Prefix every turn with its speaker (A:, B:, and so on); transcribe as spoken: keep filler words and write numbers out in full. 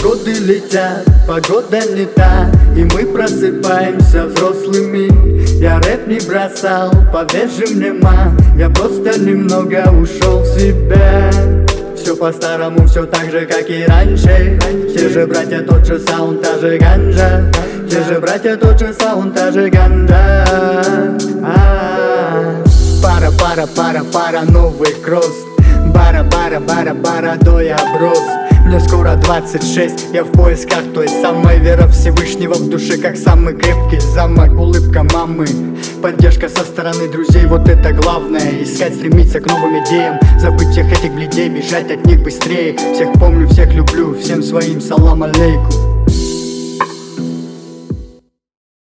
A: годы летят, погода не та, и мы просыпаемся взрослыми. Я рэп не бросал, поверь мне, ма, я просто немного ушел в себя. Все по-старому, все так же, как и раньше. Те же братья, тот же саунд, та же ганджа. Те же братья, тот же саунд, та же ганджа. Пара, пара, пара, пара, новый кросс. Бара, бара, бара, бара, до я брос. Мне скоро двадцать шесть, я в поисках той самой. Вера Всевышнего в душе, как самый крепкий замок. Улыбка мамы, поддержка со стороны друзей, вот это главное. Искать, стремиться к новым идеям, забыть всех этих бледей, бежать от них быстрее. Всех помню, всех люблю, всем своим салам алейкум.